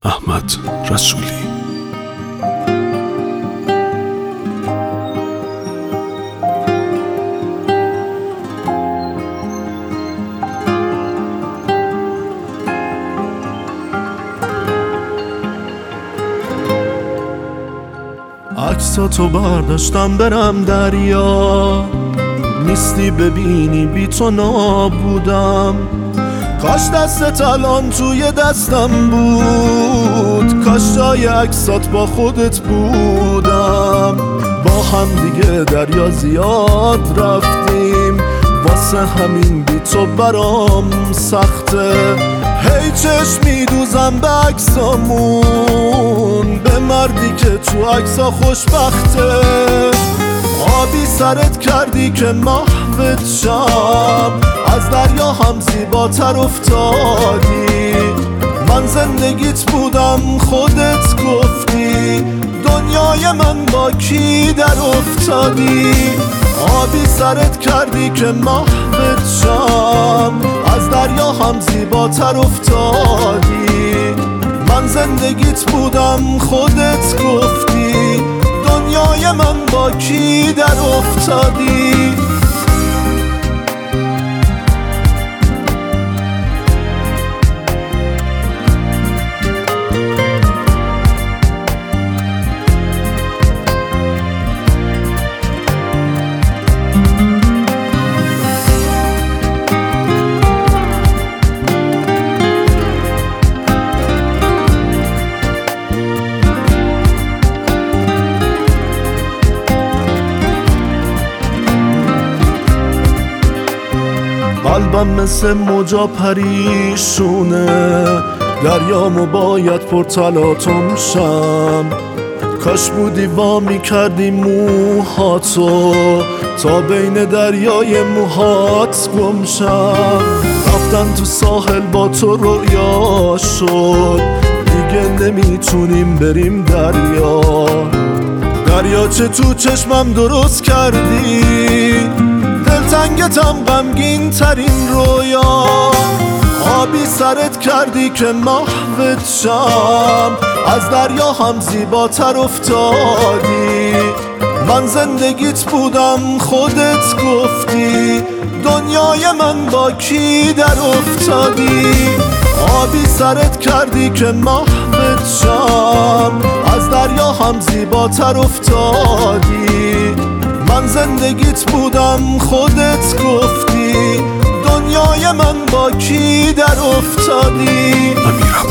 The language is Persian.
احمد رسولی. عکساتو برداشتم برم دریا، نیستی ببینی بی تو نابودم. کاش دستت الان توی دستم بود، کاش جای عکسات با خودت بودم. با هم دیگه دریا زیاد رفتیم، واسه همین بی تو برام سخته. هی چشم میدوزم به عکسامون، به مردی که تو عکسا خوشبخته. آبی سرت کردی که محوت شم، از دریا هم زیباتر افتادی. من زندگیت بودم خودت گفتی، دنیای من با کی در افتادی. آبی سرت کردی که محوت شم، از دریا هم زیباتر افتادی. من زندگیت بودم خودت گفتی، دنیای من با کی در افتادی. قلبم مثل موجا پریشونه، دریامو باید پرتلاتم شم. کاش بودی وا میکردی موهاتو، تا بین دریای موهات گم شم. رفتن تو ساحل با تو رویا شد، دیگه نمیتونیم بریم دریاچه تو چشمم درست کردی، دلتنگتم غمگین ترین رویا. آبی سرت کردی که محوت شم، از دریا هم زیباتر افتادی. من زندگیت بودم خودت گفتی، دنیای من با کی در افتادی. آبی سرت کردی که محوت شم، از دریا هم زیباتر افتادی. من زندگیت بودم خودت گفتی، دنیای من با کی در افتادی.